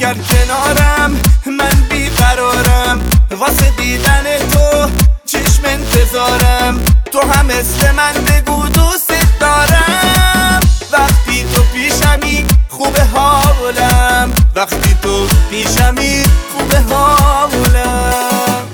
برگرد کنارم، من بیقرارم واسه دیدن تو، چشم انتظارم. تو هم مثل من بگو دوست دارم. وقتی تو پیشمی خوبه حالم، وقتی تو پیشمی خوبه حالم.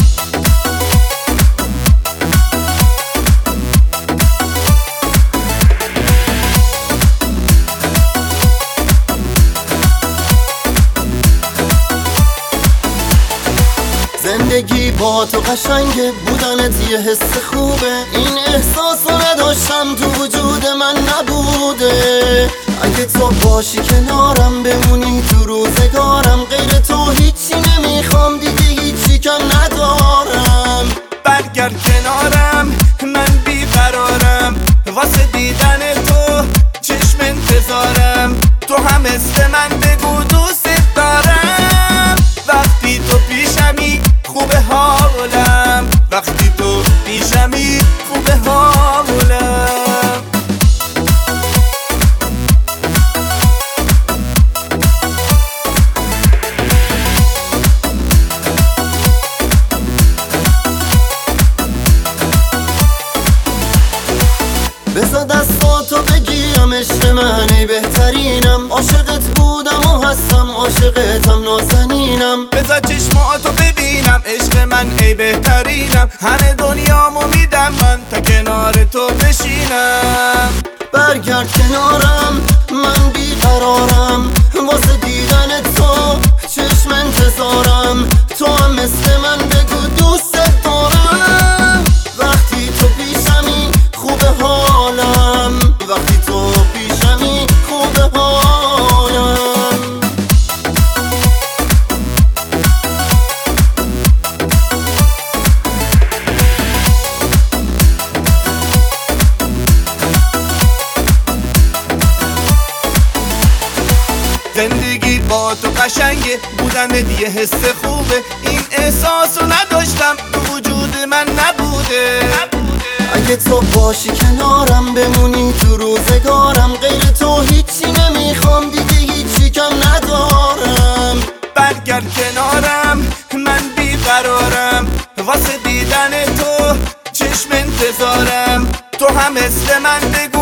زندگی با تو قشنگه، بودنت یه حس خوبه. این احساسو نداشتم تو وجود من نبوده. اگه تو باشی کنارم، بمونی تو روزگارم، غیر تو هیچی نمیخوام دیگه، هیچی کم ندارم. برگرد کنارم، من بیقرارم واسه دیدن تو، چشم انتظارم. تو هم مثل من بگو دوست دارم. وقتی تو پیشمی خوبه حالم، وقتی تو پیشمی خوبه حالم. بذار دستاتو بگیرم، عشق من ای بهترینم. عاشقت بودم و هستم، عاشقتم نازنینم. بذار چشماتو ببینم، عشق من ای بهترینم. همه دنیامو میدم من تا کنار تو بشینم. برگرد کنارم، من بیقرارم واسه دیدن تو، چشم انتظارم. تو هم مثل من بگو دوست دارم. وقتی تو پیشمی خوبه حالم، وقتی تو پیشمی خوبه حالم. زندگی با تو قشنگه، بودنت یه حس خوبه. این احساسو نداشتم تو وجود من نبوده. اگه تو باشی کنارم، بمونی تو روزگارم، غیر تو هیچی نمیخوام دیگه، هیچی کم ندارم. برگرد کنارم، من بیقرارم واسه دیدن تو، چشم انتظارم. تو هم مثل من بگو